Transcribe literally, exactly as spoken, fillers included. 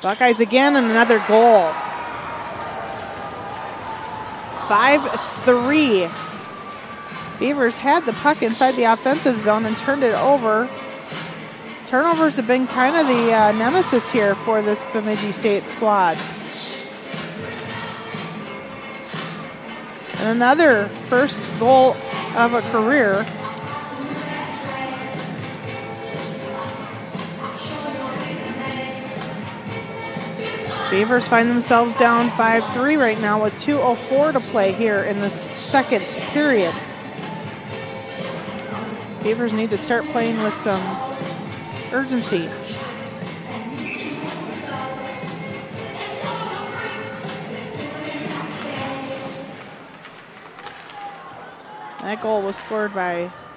Buckeyes again and another goal. five three. Beavers had the puck inside the offensive zone and turned it over. Turnovers have been kind of the uh, nemesis here for this Bemidji State squad. And another first goal of a career. Beavers find themselves down five three right now with two oh four to play here in this second period. Beavers need to start playing with some urgency. That goal was scored by